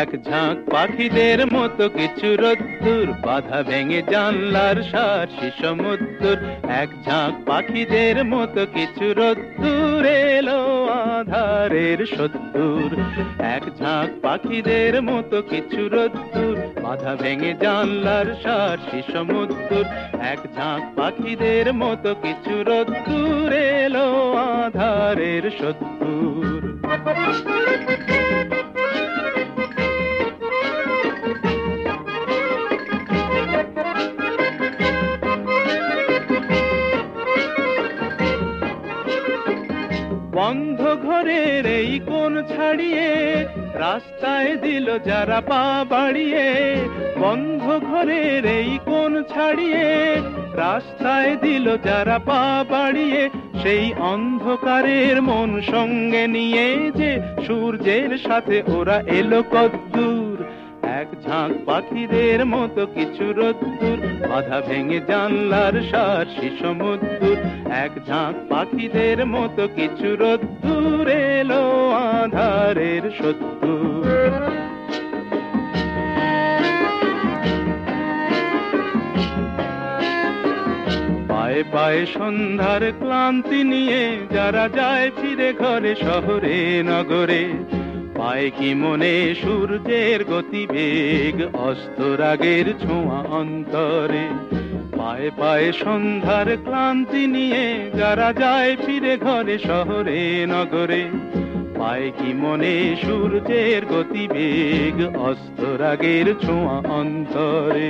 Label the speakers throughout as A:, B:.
A: এক ঝাঁক পাখিদের মতো কিছু রোদ্দুর, বাধা ভেঙে জানলার সার্সি সমুদ্র। এক ঝাঁক পাখিদের মতো কিছু রোদ্দুর, এলো আধারের সত্তর। এক ঝাঁক পাখিদের মতো কিছু রোদ্দুর, বাধা ভেঙে জানলার সার্সি সমুদ্র। এক ঝাঁক পাখিদের মতো কিছু রোদ্দুর, এলো আধারের সত্তর। বন্ধ ঘরের এই কোণ ছাড়িয়ে রাস্তায় দিল যারা পা বাড়িয়ে। বন্ধ ঘরের এই কোণ ছাড়িয়ে রাস্তায় দিল যারা পা বাড়িয়ে। সেই অন্ধকারের মন সঙ্গে নিয়ে যে সূর্যের সাথে ওরা এলো কদ্দূর। এক ঝাঁক পাখিদের মতো কিছু রোদ্দুর, বাধা ভেঙে জানলার সার্সি সমুদ্র। এক ঝাঁক পাখিদের মতো কিছু রোদ্দুর, এলো আধারের সত্তর। পায়ে পায়ে সন্ধ্যার ক্লান্তি নিয়ে যারা যায় ফিরে ঘরে শহরে নগরে। পায় কি মনে সূর্যের গতিবেগ, অস্তরাগের ছোঁয়া অন্তরে। পায়ে পায়ে সন্ধ্যার ক্লান্তি নিয়ে যারা যায় ফিরে ঘরে শহরে নগরে। পায় কি মনে সূর্যের গতিবেগ, অস্তরাগের ছোঁয়া অন্তরে।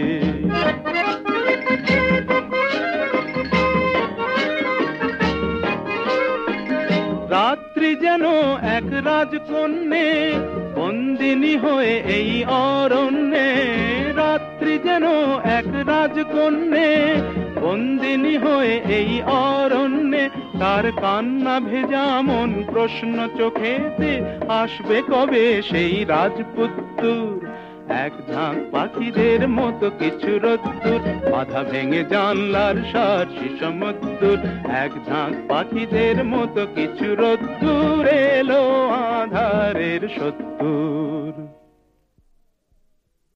A: রাত্রি যেন এক রাজকন্যে, বন্দিনী হয়ে এই অরণ্যে। রাত্রি যেন এক রাজকন্যে, বন্দিনী হয়ে এই অরণ্যে। তার কান্না ভেজা মন প্রশ্ন চোখেতে, আসবে কবে সেই রাজপুত্তুর। এক ঝাঁক পাখিদের মতো কিছু রোদ্দুর, বাধা ভেঙে জানলার সার্সি সমুদ্র। এক ঝাঁক পাখিদের মতো কিছু রোদ্দুর, এলো আধারের সত্তর।